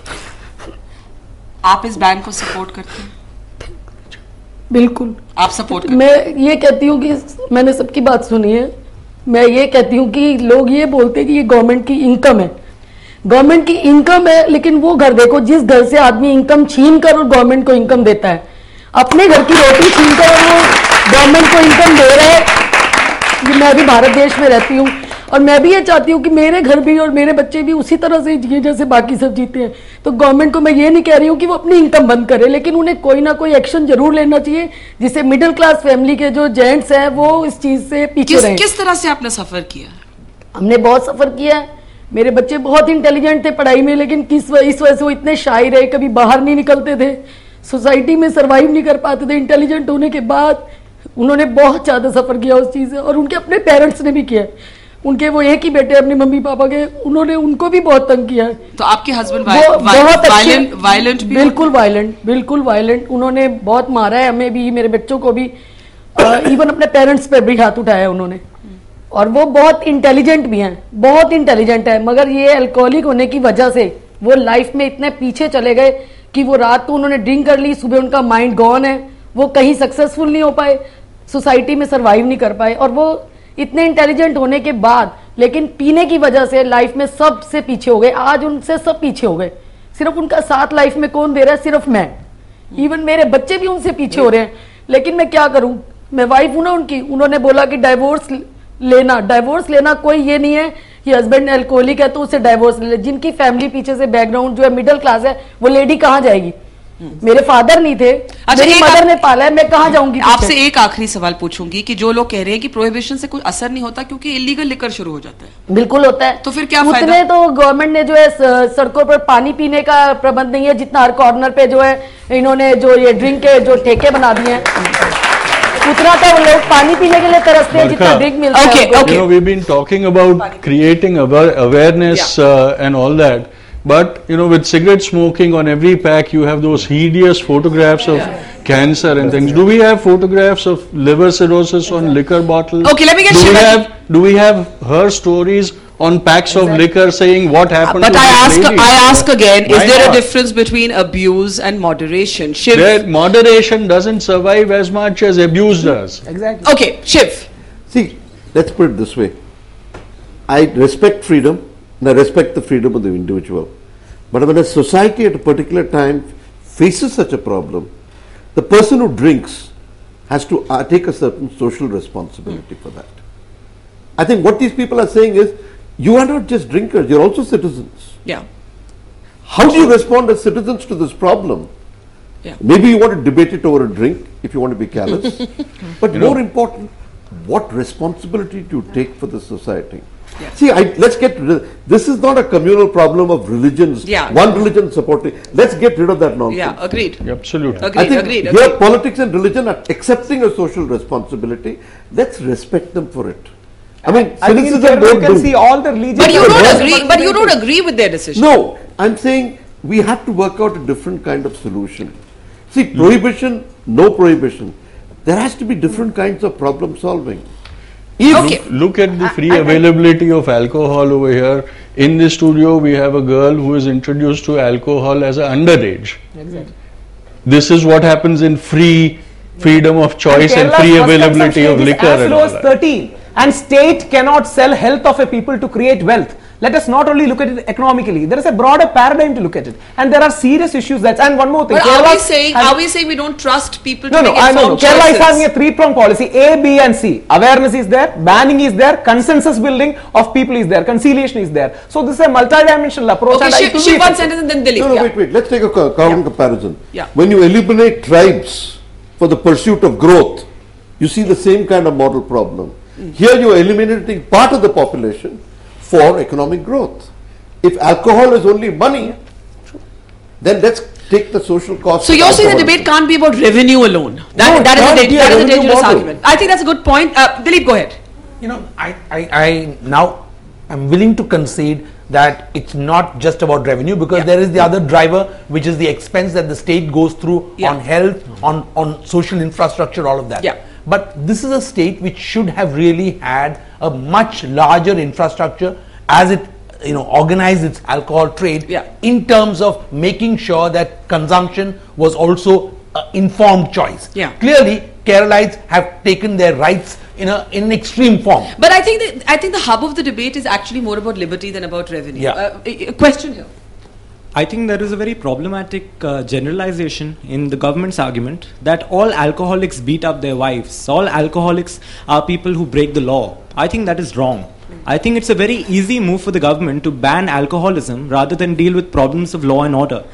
आप इस बैन को सपोर्ट करते हैं? बिल्कुल आप सपोर्ट करते मैं ये कहती हूँ कि मैंने सबकी बात सुनी है. मैं ये कहती हूँ कि लोग ये बोलते हैं कि ये गवर्नमेंट की इनकम है. गवर्नमेंट की इनकम है, लेकिन वो घर देखो जिस घर से आदमी इनकम छीन कर और गवर्नमेंट को इनकम देता है. अपने घर की रोटी छीन कर और वो गवर्नमेंट को इनकम दे रहे हैं. मैं अभी भारत देश में रहती हूँ और मैं भी ये चाहती हूँ कि मेरे घर भी और मेरे बच्चे भी उसी तरह से जिए जैसे बाकी सब जीते हैं. तो गवर्नमेंट को मैं ये नहीं कह रही हूँ कि वो अपनी इनकम बंद करे, लेकिन उन्हें कोई ना कोई एक्शन जरूर लेना चाहिए जिससे मिडिल क्लास फैमिली के जो जेंट्स हैं वो इस चीज से पीछे किस रहें. किस तरह से आपने सफर किया? हमने बहुत सफर किया है. मेरे बच्चे बहुत इंटेलिजेंट थे पढ़ाई में, लेकिन किस व- इस वजह से वो इतने शाय रहे, कभी बाहर नहीं निकलते थे, सोसाइटी में सरवाइव नहीं कर पाते थे. इंटेलिजेंट होने के बाद उन्होंने बहुत ज़्यादा सफ़र किया उस चीज़ से, और उनके अपने पेरेंट्स ने भी किया है। उनके वो एक ही बेटे अपने मम्मी पापा के, उन्होंने उनको भी बहुत तंग किया है। तो आपके हस्बैंड बहुत वायलेंट वायलेंट भी? बिल्कुल वायलेंट, बिल्कुल वायलेंट। उन्होंने बहुत मारा है हमें भी, मेरे बच्चों को भी, इवन अपने पेरेंट्स पे भी हाथ उठाया उन्होंने। और वो बहुत इंटेलिजेंट भी हैं, बहुत इंटेलिजेंट है, मगर ये अल्कोहलिक होने की वजह से वो लाइफ में इतने पीछे चले गए कि वो रात को उन्होंने ड्रिंक कर ली, सुबह उनका माइंड गॉन है, वो कहीं सक्सेसफुल नहीं हो पाए, सोसाइटी में सरवाइव नहीं कर पाए। और वो इतने इंटेलिजेंट होने के बाद लेकिन पीने की वजह से लाइफ में सबसे पीछे हो गए। आज उनसे सब पीछे हो गए, सिर्फ उनका साथ लाइफ में कौन दे रहा है? सिर्फ मैं। इवन मेरे बच्चे भी उनसे पीछे हो रहे हैं, लेकिन मैं क्या करूं? मैं वाइफ हूं ना उनकी। उन्होंने बोला कि डाइवोर्स लेना, डाइवोर्स लेना कोई ये नहीं है कि हस्बैंड अल्कोहलिक है तो उससे डाइवोर्स ले ले। जिनकी फैमिली पीछे से बैकग्राउंड जो है मिडिल क्लास है, वो लेडी कहाँ जाएगी? मेरे फादर नहीं थे, मेरी मदर ने पाला है, मैं कहाँ जाऊंगी? आपसे एक आखिरी सवाल पूछूंगी कि जो लोग कह रहे हैं कि प्रोहिबिशन से कोई असर नहीं होता क्योंकि इलीगल लिकर शुरू हो जाता है। बिल्कुल होता है। तो फिर क्या उतने फायदा? तो गवर्नमेंट ने जो है सड़कों पर पानी पीने का प्रबंध नहीं है जितना हर कॉर्नर पे जो है इन्होंने जो ये ड्रिंक के जो ठेके बना दिए हैं, उतना तो लोग पानी पीने के लिए तरसते हैं जितना ड्रिंक मिलता है। Okay, okay. You know, we've been talking about creating aware, awareness yeah. uh, and all that. But, you know, with cigarette smoking on every pack, you have those hideous photographs of yeah. cancer and things. Do we have photographs of liver cirrhosis on liquor bottles? Okay, let me get do Shiva. we have Do we have her stories on packs exactly. of liquor saying what happened uh, but to I ask, lady? I ask again, Why is there not? a difference between abuse and moderation? Shiv? That moderation doesn't survive as much as abuse does. Exactly. Okay, Shiv. See, let's put it this way. I respect freedom and I respect the freedom of the individual. But when a society at a particular time faces such a problem, the person who drinks has to uh, take a certain social responsibility mm. for that. I think what these people are saying is, you are not just drinkers, you're also citizens. Yeah. How do you respond as citizens to this problem? Yeah. Maybe you want to debate it over a drink if you want to be callous. But you more know, important, what responsibility do you take for the society? Yeah. See, I, let's get rid of, this is not a communal problem of religions, yeah. one religion supporting. Let's get rid of that nonsense. Yeah, agreed. Absolutely. Agreed, I think agreed, here agreed. politics and religion are accepting a social responsibility. Let's respect them for it. I mean, I think in cynicism Kerala you won't can do. see all the religions. But you are don't very agree. But you don't participating. agree with their decision. No, I'm saying we have to work out a different kind of solution. See, prohibition, no prohibition. There has to be different kinds of problem solving. If okay. look, look at the free I, I, availability of alcohol over here. In the studio, we have a girl who is introduced to alcohol as an underage. Exactly. This is what happens in free freedom of choice and, and free availability of liquor as and low all as that. thirteen. And state cannot sell health of a people to create wealth. Let us not only look at it economically. There is a broader paradigm to look at it, and there are serious issues. That's and one more thing. But Kerala are we saying are we saying we don't trust people to no, make no, I know. informed Kerala choices? is having a three-pronged policy: A, B, and C. Awareness is there, banning is there, consensus building of people is there, conciliation is there. So this is a multi-dimensional approach. Okay, and Shiv, Shiv one sentence and then Dilip. No, no, yeah. wait, wait. Let's take a co common yeah. comparison. Yeah. When you eliminate tribes for the pursuit of growth, you see the same kind of model problem. Mm. Here you are eliminating part of the population for economic growth. If alcohol is only money, then let's take the social cost. So you're saying the debate can't be about revenue alone. That, no, that is a, a that is a dangerous model. argument. I think that's a good point. Uh, Dilip, go ahead. You know, I, I, I now I'm willing to concede that it's not just about revenue, because yeah. there is the other driver, which is the expense that the state goes through yeah. on health, on, on social infrastructure, all of that. Yeah. But this is a state which should have really had a much larger infrastructure as it you know organize its alcohol trade yeah. in terms of making sure that consumption was also uh, informed choice. Yeah. Clearly, Keralites have taken their rights in a in an extreme form. But I think that, I think the hub of the debate is actually more about liberty than about revenue. Yeah. Uh, a, a question here. I think there is a very problematic uh, generalization in the government's argument that all alcoholics beat up their wives. All alcoholics are people who break the law. I think that is wrong. I think it's a very easy move for the government to ban alcoholism rather than deal with problems of law and order.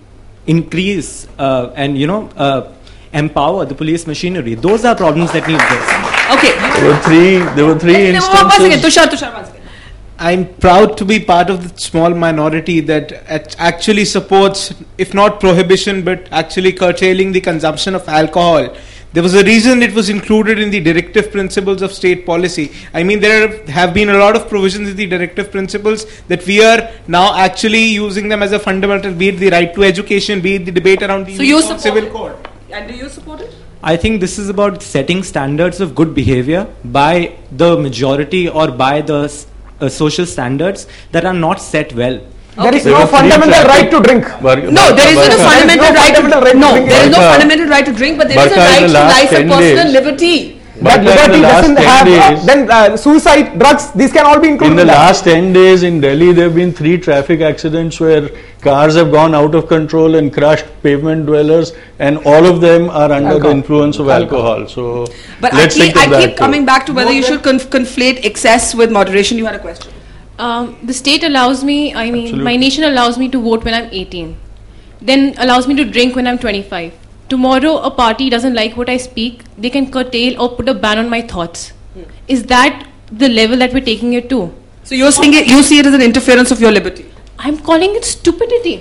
Increase uh, and you know uh, empower the police machinery. Those are problems that need this. Okay. There were three. There were three instances. Once again, Tushar, Tushar, once again. I'm proud to be part of the small minority that actually supports, if not prohibition, but actually curtailing the consumption of alcohol. There was a reason it was included in the directive principles of state policy. I mean, there have been a lot of provisions in the directive principles that we are now actually using them as a fundamental, be it the right to education, be it the debate around the so you civil support code. it? And do you support it? I think this is about setting standards of good behavior by the majority or by the uh, social standards that are not set well. There is no fundamental right to drink. No, there isn't a fundamental right to drink. No, there is no fundamental right to drink, but there is a right to life and personal liberty. That liberty doesn't have, uh, then uh, suicide, drugs, these can all be included. In the in that. last ten days in Delhi, there have been three traffic accidents where cars have gone out of control and crushed pavement dwellers, and all of them are under Alcohol. the influence of alcohol. So But let's I keep, think of I that keep coming too. back to whether you should conf- conflate excess with moderation. You had a question. Um, the state allows me, I mean, Absolutely. my nation allows me to vote when I'm eighteen, then allows me to drink when I'm twenty-five. Tomorrow, a party doesn't like what I speak, they can curtail or put a ban on my thoughts. Hmm. Is that the level that we're taking it to? So you're saying it, you see it as an interference of your liberty? I'm calling it stupidity.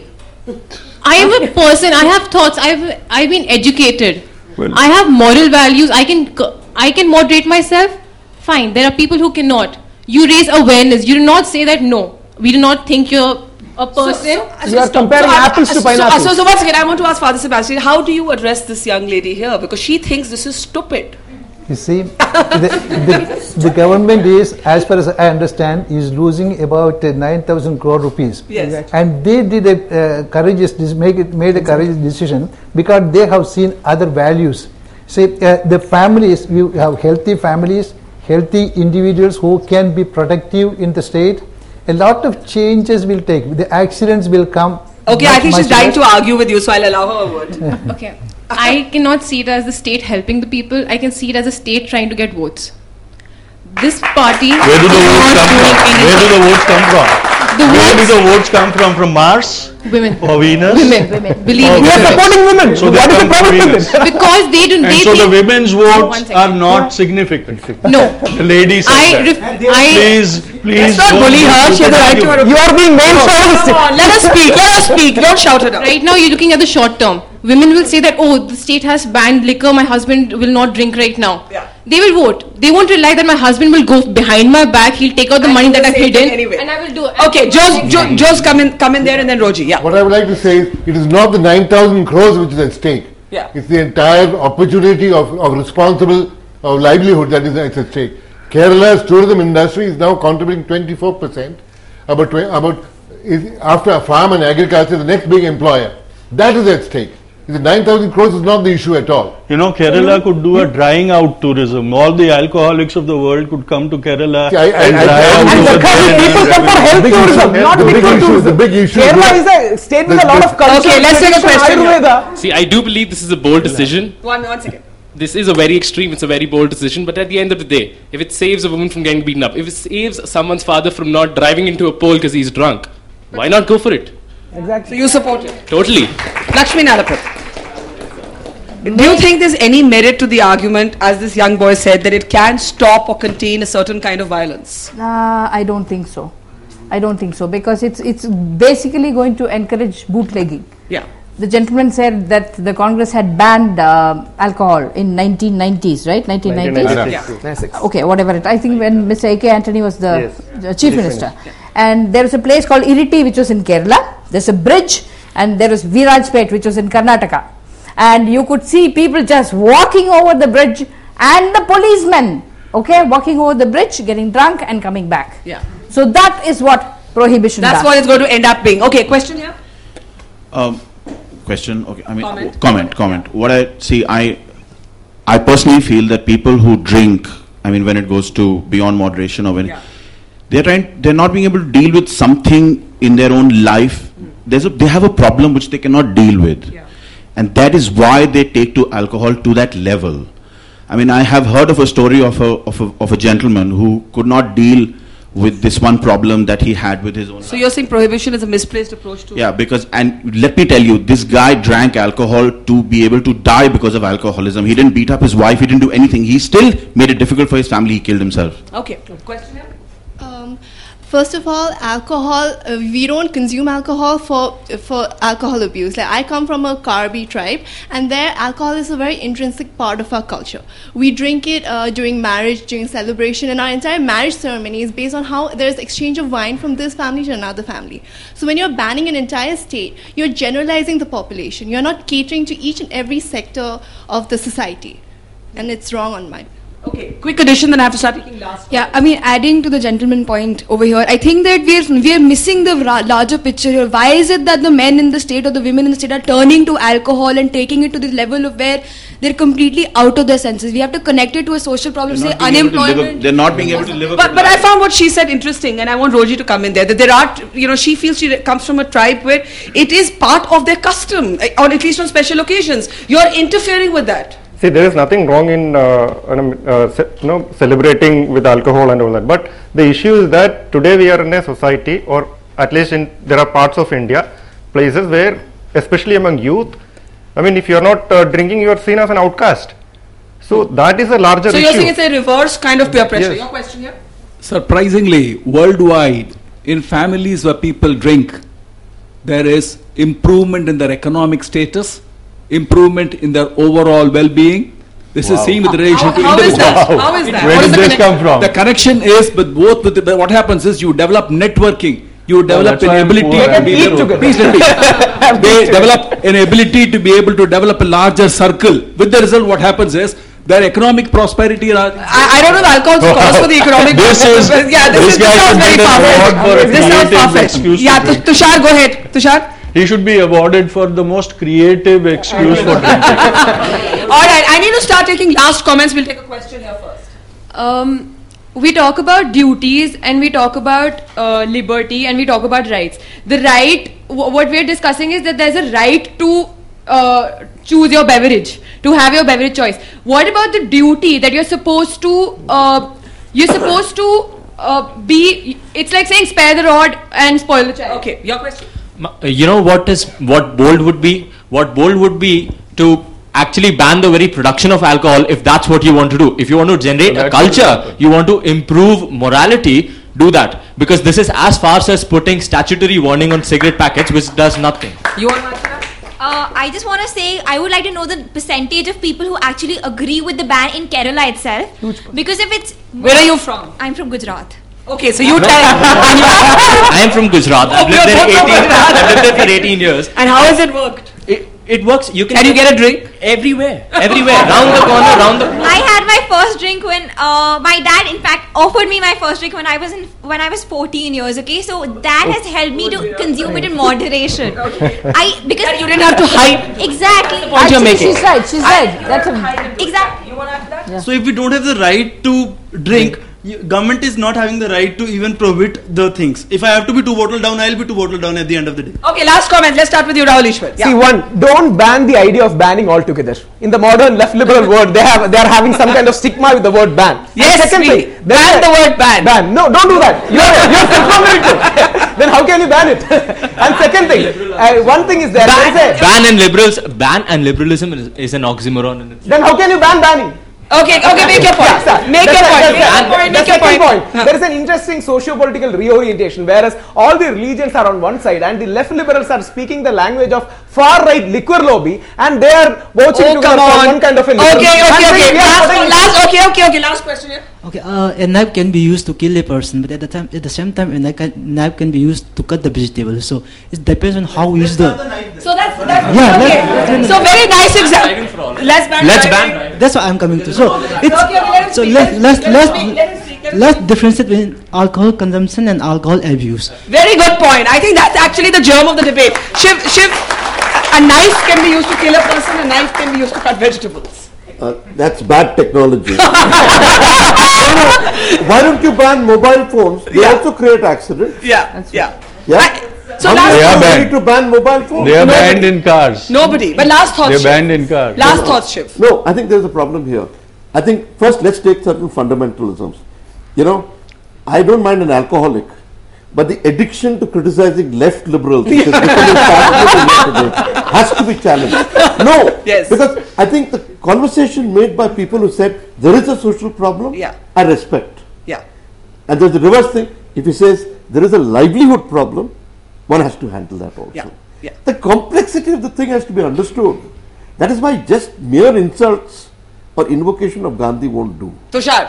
I am a person, I have thoughts, I've, I've been educated. Well- I have moral values, I can, cu- I can moderate myself. Fine, there are people who cannot. You raise awareness, you do not say that no, we do not think you're a person. You are comparing apples to so, pineapples. So, so once again, I want to ask Father Sebastian, how do you address this young lady here? Because she thinks this is stupid. You see, the, the, the government is, as far as I understand, is losing about uh, nine thousand crore rupees. Yes. Exactly. And they did a uh, courageous, dis- make it, made a courageous decision because they have seen other values. See, uh, the families, you have healthy families, healthy individuals who can be productive in the state. A lot of changes will take. The accidents will come. Okay, much, I think she's much dying less. to argue with you, so I'll allow her a word. Okay. I cannot see it as the state helping the people. I can see it as the state trying to get votes. This party Where do the is votes not come doing from? anything. Where do the votes come from? The Where do votes- the votes come from? From Mars? Women. Or Venus? Women. Women. Believe Or me. We are women? supporting women. So they What is the come from problem with Venus. it? Because they do. And They so the think, women's One votes second. are not significant. No. The lady said I that. ref- I- please, please. Let's not don't bully go her. to She has the a right to her argument. You are being male Come chauvinistic. on, let us speak. Let us speak. Don't shout it out. Right now, you're looking at the short term. Women will say that, oh, the state has banned liquor, my husband will not drink right now. Yeah. They will vote. They won't rely that my husband will go behind my back, he'll take out the And money do that the I've same thing hidden, anyway. and I will do it. Okay, Joe's, Joe, Joe's come in, come in there, and then Roji. Yeah. What I would like to say is, it is not the nine thousand crores which is at stake. Yeah. It's the entire opportunity of, of responsible of livelihood that is at stake. Kerala's tourism industry is now contributing twenty-four percent. About, tw- about is, after farm and agriculture, the next big employer. That is at stake. The nine thousand crores is not the issue at all. You know, Kerala could do a drying out tourism. All the alcoholics of the world could come to Kerala See, I- I- and I- dry I- out And over the country there. people come for health big tourism, issue- not the big picture issue- tourism. the big issue Kerala is- is a state with the- a lot of culture. Okay, let's take a tradition, question here. Ayurveda. See, I do believe this is a bold decision. One, one second. This is a very extreme, it's a very bold decision, but at the end of the day, if it saves a woman from getting beaten up, if it saves someone's father from not driving into a pole because he's drunk, why not go for it? Exactly. So you support it. Totally. Lakshmi Nalapat. Do you think there's any merit to the argument, as this young boy said, that it can stop or contain a certain kind of violence? Uh, I don't think so. I don't think so because it's it's basically going to encourage bootlegging. Yeah. The gentleman said that the Congress had banned uh, alcohol in nineteen nineties, right? nineteen nineties? Yeah. Okay, whatever it. I think when Mister A K Antony was the, Yes. the Chief Minister. And there was a place called Iriti which was in Kerala. There's a bridge, and there was Virajpet which was in Karnataka. And you could see people just walking over the bridge and the policemen, okay, walking over the bridge, getting drunk and coming back. Yeah. So that is what prohibition That's does. what it's going to end up being. Okay, question here? Um, question. Okay, I mean Comment. w- comment. Comment. What I see, I, I personally feel that people who drink, I mean, when it goes to beyond moderation or when Yeah. they're trying, they're not being able to deal with something in their own life. There's a, they have a problem which they cannot deal with, Yeah. and that is why they take to alcohol to that level. I mean, I have heard of a story of a of a, of a gentleman who could not deal with this one problem that he had with his own. So you're saying prohibition is a misplaced approach to Yeah, because, and let me tell you, this guy drank alcohol to be able to die because of alcoholism. He didn't beat up his wife, he didn't do anything. He still made it difficult for his family, he killed himself. Okay, question here? Um, First of all, alcohol, uh, we don't consume alcohol for for alcohol abuse. Like, I come from a Karbi tribe, and there alcohol is a very intrinsic part of our culture. We drink it uh, during marriage, during celebration, and our entire marriage ceremony is based on how there's exchange of wine from this family to another family. So when you're banning an entire state, you're generalizing the population. You're not catering to each and every sector of the society, and it's wrong on my. Okay, quick addition, then I have to start taking last. Yeah, I mean, adding to the gentleman point over here, I think that we are we are missing the ra- larger picture here. Why is it that the men in the state or the women in the state are turning to alcohol and taking it to the level of where they're completely out of their senses? We have to connect it to a social problem, say unemployment. A, they're not being able to live. But, but I found what she said interesting, and I want Roji to come in there. That there are, you know, she feels she comes from a tribe where it is part of their custom, or at least on special occasions. You're interfering with that. See, there is nothing wrong in uh, uh, ce- you know, celebrating with alcohol and all that. But the issue is that today we are in a society, or at least in there are parts of India, places where, especially among youth, I mean, if you are not uh, drinking, you are seen as an outcast. So that is a larger so issue. So you're saying it's a reverse kind of peer pressure. Yes. Your question here? Surprisingly, worldwide, in families where people drink, there is improvement in their economic status, improvement in their overall well-being. This wow. is seen with relation how, to how individuals. Is that? Wow. How is that? Where what did this connection? come from? The connection is with both. With the, what happens is you develop networking. You develop oh, an ability to be able to please let me. They develop an ability to be able to develop a larger circle. With the result, what happens is their economic prosperity. I, I don't know the alcohol's cause for the economic. This is yeah. This, this is, this sounds very far-fetched. This sounds far-fetched. Yeah, Tushar, go ahead. Tushar. He should be awarded for the most creative excuse for drinking. All right, I need to start taking last comments. We'll take a question here first. Um, we talk about duties and we talk about uh, liberty and we talk about rights. The right, w- what we're discussing is that there's a right to uh, choose your beverage, to have your beverage choice. What about the duty that you're supposed to, uh, you're supposed to uh, be, it's like saying spare the rod and spoil the child. Okay, your question. You know what is what bold would be? What bold would be to actually ban the very production of alcohol if that's what you want to do. If you want to generate so a culture, you want to improve morality, do that. Because this is as far as putting statutory warning on cigarette packets, which does nothing. You want to Uh, I just want to say, I would like to know the percentage of people who actually agree with the ban in Kerala itself. Because if it's... Where are you from? I'm from Gujarat. Okay, so you tell. I am from Gujarat. I've lived there eighteen. I've lived there for eighteen years. And how has it worked? It, it works. You can. Can you get a drink? Everywhere, everywhere, round the corner, round the. I had my first drink when uh, my dad, in fact, offered me my first drink when I was in when I was fourteen years. Okay, so that has helped me to consume it in moderation. I because you didn't have to hide. Exactly. That's the point you're making. She's right. She's right. That's a exactly. You want to add that? Yeah. So if we don't have the right to drink, you, government is not having the right to even prohibit the things. If I have to be two bottle down, I'll be two bottle down at the end of the day. Okay, last comment. Let's start with you, Rahul Ishwar. See, one, don't ban the idea of banning altogether. In the modern left liberal world, they have they are having some kind of stigma with the word ban. Yes, and secondly, we ban the word ban. Ban. No, don't do that. You're you're self-promoting. Then how can you ban it? And second thing, uh, one thing is there. Ban, there is a, ban and liberals, ban and liberalism is, is an oxymoron in itself. then how can you ban banning? Okay, okay, make your point. Yeah, make your point. Make your point. Make your point. point. There is an interesting socio-political reorientation, whereas all the religions are on one side and the left liberals are speaking the language of far-right liquor lobby, and they are watching oh, together on. for one kind of a liberal. Okay, okay, okay. Last, saying, last, okay, okay, okay. Last question here. Okay, uh, a knife can be used to kill a person, but at the time, at the same time, a knife can, knife can be used to cut the vegetables. So it depends on how we use the. So that's that's yeah. Okay. Let's, so very nice example. Let's ban. Let's ban. That's what I'm coming to. So it's okay, okay, let so speak, let's let's let let's speak, let speak, let let's differentiate between alcohol consumption and alcohol abuse. Very good point. I think that's actually the germ of the debate. Shiv, Shiv, a knife can be used to kill a person. A knife can be used to cut vegetables. Uh, that's bad technology. Why don't you ban mobile phones? They Yeah. also create accidents. Yeah, yeah. Yeah. So How last many They are people banned. need to ban mobile phones? They are Nobody. banned in cars. Nobody. But last thoughts. They're Shiv. banned in cars. Last thoughts, Shiv. No, I think there's a problem here. I think first let's take certain fundamentalisms. You know, I don't mind an alcoholic, but the addiction to criticizing left liberals, which is becoming fashionable yesterday, has to be challenged. No, Yes. because I think the conversation made by people who said there is a social problem, Yeah. I respect. Yeah. And there's the reverse thing. If he says there is a livelihood problem, one has to handle that also. Yeah. Yeah. The complexity of the thing has to be understood. That is why just mere insults or invocation of Gandhi won't do. Tushar.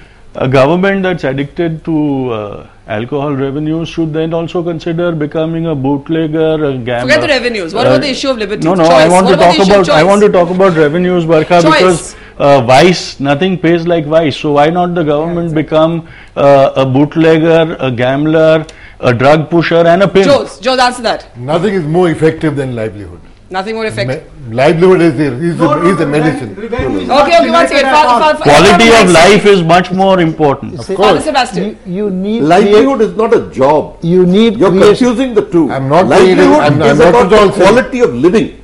A government that's addicted to uh, alcohol revenues should then also consider becoming a bootlegger, a gambler. Forget the revenues. What uh, about the issue of liberty? No, no. Choice. I want what to talk about. I choice? want to talk about revenues, Barkha, Choice. because uh, vice, nothing pays like vice. So why not the government yeah, exactly. become uh, a bootlegger, a gambler, a drug pusher, and a pimp? Joes, Joes, answer that. Nothing is more effective than livelihood. Nothing more effective. Me livelihood is the, is no, the, no, is the no, medicine. Okay, okay, one second. Fa fa fa Quality of life is much more important. Of course. Sebastian. You, you need livelihood is not a job. You need. You're confusing the two. I'm not livelihood saying I'm, I'm is not about at all the quality of living.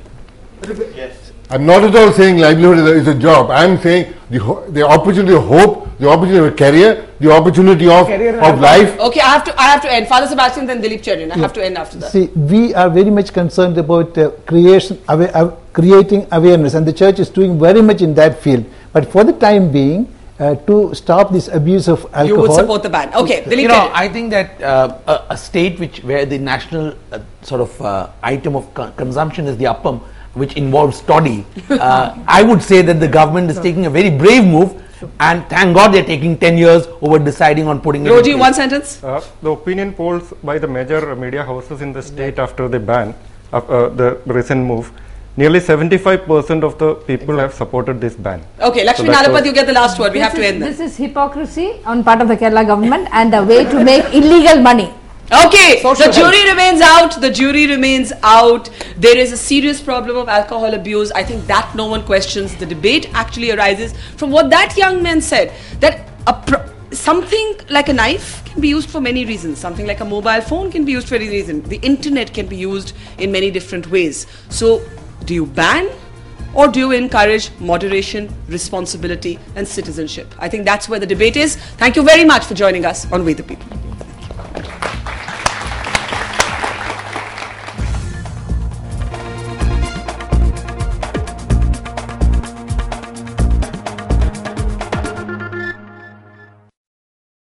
Yes. I'm not at all saying livelihood is a, is a job. I'm saying the ho the opportunity of hope, the opportunity of a career, the opportunity of, of life. Okay, I have to I have to end. Father Sebastian, then Dilip Cherian. I yeah. have to end after that. See, we are very much concerned about uh, creation, awa uh, creating awareness, and the church is doing very much in that field. But for the time being, uh, to stop this abuse of alcohol, you would support the ban. Okay, Dilip you know, Cherian. I think that uh, a, a state which where the national uh, sort of uh, item of co consumption is the appam, which involves toddy, uh, I would say that the government is taking a very brave move, and thank God they're taking ten years over deciding on putting it in Roji, one sentence. Uh, the opinion polls by the major media houses in the state after the ban, uh, uh, the recent move, nearly seventy-five percent of the people have supported this ban. Okay, Lakshmi so Nalapat, you get the last word. We have to end this. This is hypocrisy on part of the Kerala government and a way to make illegal money. Okay, Social the jury health. remains out. The jury remains out. There is a serious problem of alcohol abuse. I think that no one questions. The debate actually arises from what that young man said, that a pro something like a knife can be used for many reasons. Something like a mobile phone can be used for any reason. The internet can be used in many different ways. So, do you ban or do you encourage moderation, responsibility and citizenship? I think that's where the debate is. Thank you very much for joining us on We the People.